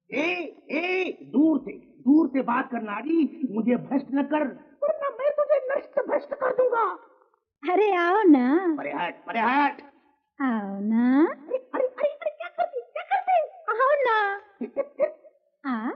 दूर से बात कर नारी, मुझे भ्रष्ट न कर, वरना मैं तुझे नष्ट भ्रष्ट कर दूंगा। अरे आओ ना। परे हट। आओ ना। अरे क्या करते? आओ ना। आ?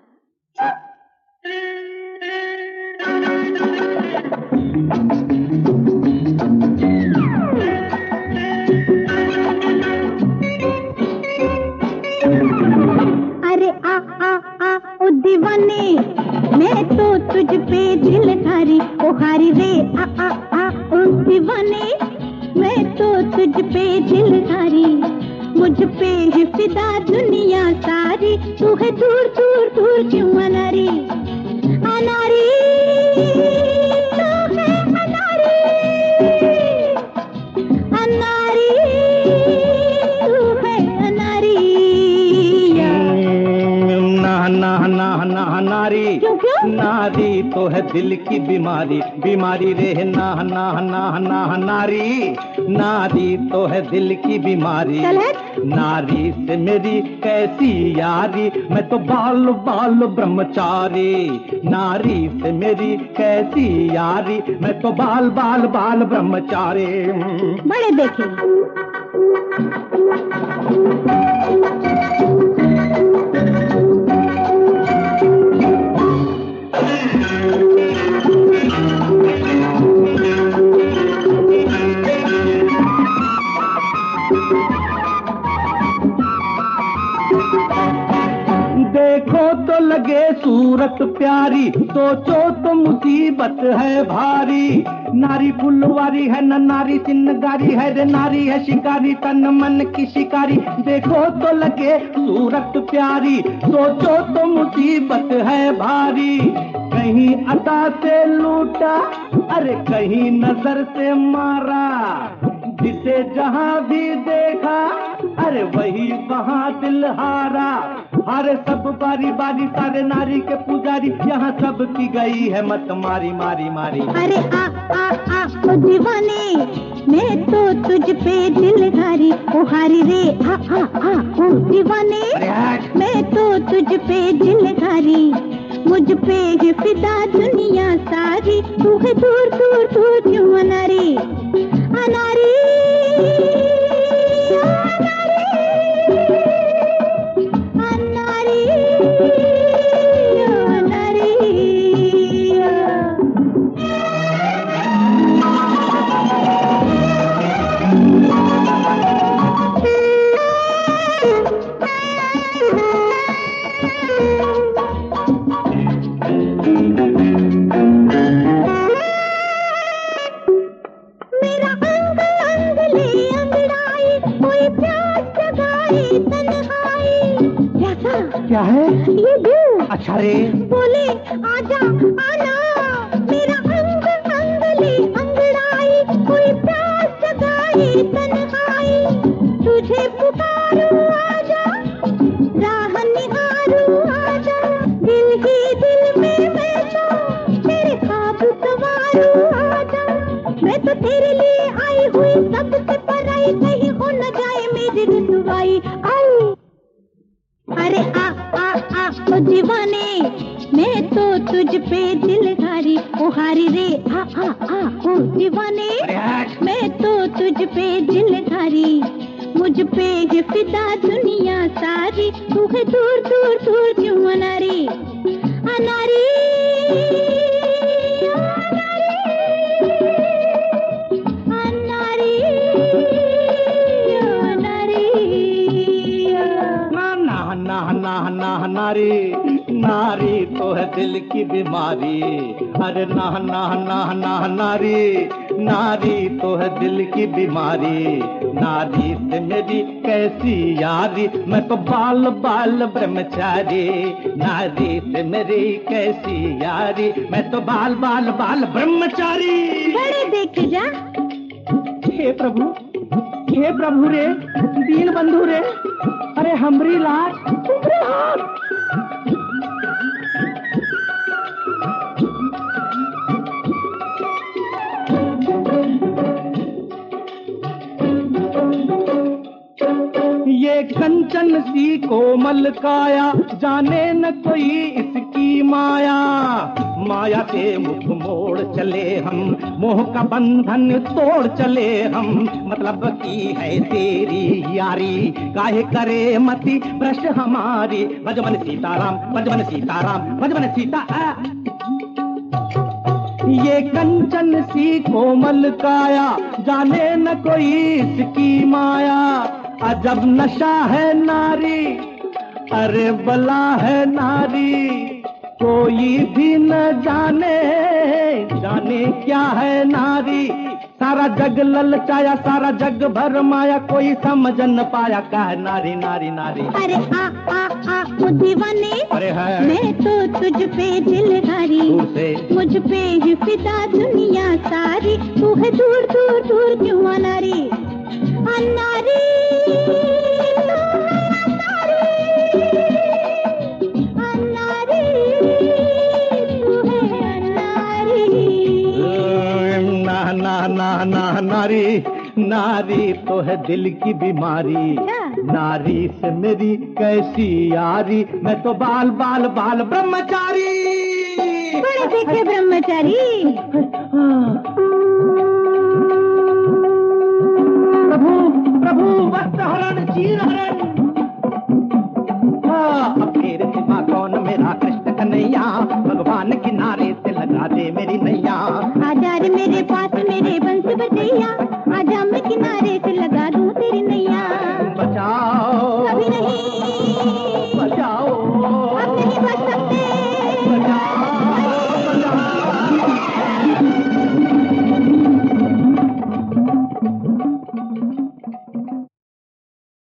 अरे आ ओ दीवाने, मैं तो तुझ पे दिल धारी, ओ हारी रे आ ओ दीवाने, मैं तो तुझ पे दिल धारी, मुझ पे है फिदा दुनिया सारी, तू है दूर दूर दूर क्यों अनारी, अनारी तू है अनारी, अनारी तू है अनारी। नारी, नारी तो है दिल की बीमारी, बीमारी रे नारी, नारी तो है दिल की बीमारी। नारी से मेरी कैसी यारी, मैं तो बाल बाल ब्रह्मचारी, नारी से मेरी कैसी यारी, मैं तो बाल बाल बाल ब्रह्मचारी। बड़े देखे देखो तो लगे सूरत प्यारी, सोचो तो मुसीबत है भारी, नारी फुलवारी है न नारी सिंगारी है रे, नारी है शिकारी तन मन की शिकारी। देखो तो लगे सूरत प्यारी, सोचो तो मुसीबत है भारी, कहीं अदा से लूटा, अरे कहीं नजर से मारा, जिसे जहां भी देखा, अरे वही वहां दिल हारा। अरे सब बारी बारी सारे नारी के पुजारी, यहाँ सब की गई है मत मारी मारी मारी। अरे आ ओ दीवाने, मैं तो तुझ पे दिल धारी, ओ हारी रे आ ओ दीवाने, मैं तो तुझ पे दिल धारी, मुझ पे है फिदा दुनिया सारी, तू है दूर दूर दूर क्यों अनारी, अनारी क्या है ये दिल? अच्छा रे, बोले आजा आना, मेरा अंग अंग ले अंगड़ाई, कोई प्यास जगाए तन्हाई, तुझे पुकारूं आजा, राह निहारूं आजा, दिल ही दिल में मैं तो तेरे ख्वाब संवारूं आजा, मैं तो तेरे लिए आई हुई सबसे पराई, कहीं हो न जाए मेरी रुसवाई। आई अरे आ ओ दीवाने, मैं तो तुझ पे दिल धारी, ओ हारी रे आ ओ दीवाने, मैं तो तुझ पे दिल धारी, मुझ पे है फिदा दुनिया सारी, तू है दूर दूर दूर क्यों अनारी, अनारी नारी, नारी तो है दिल की बीमारी, अरे नारी, नारी तो है दिल की बीमारी, नारी से मेरी कैसी यारी, मैं तो बाल बाल ब्रह्मचारी, नारी से मेरी कैसी यारी, मैं तो बाल बाल बाल ब्रह्मचारी। बड़े देख जा। हे प्रभु रे, दीन बंधु रे, अरे हमरी लाज तुमरे हाथ। ये कंचन सी सी कोमल काया, जाने न कोई इसकी माया। माया से मुख मोड़ चले हम, मोह का बंधन तोड़ चले हम। मतलब की है तेरी यारी, काहे करे मति भ्रष्ट हमारी। भजमन सीताराम, भजमन सीताराम, भजमन सीता। ये कंचन सी कोमल काया, जाने न कोई इसकी माया। अजब नशा है नारी, अरे बला है नारी। कोई भी न जाने, जाने क्या है नारी। सारा जग ललचाया, सारा जग भर माया, कोई समझ न पाया क्या है नारी नारी नारी। अरे आ ओ दीवाने, अरे है मैं तो तुझ पे दिलदारी, मुझ पे ही फिदा दुनिया सारी। तू है दूर दूर दूर क्यों अनारी, अनारी ना नारी, नारी तो है दिल की बीमारी। नारी से मेरी कैसी यारी, मैं तो बाल बाल बाल ब्रह्मचारी। बड़े देखे ब्रह्मचारी। प्रभु प्रभु वस्त्र हरण चीर हरण।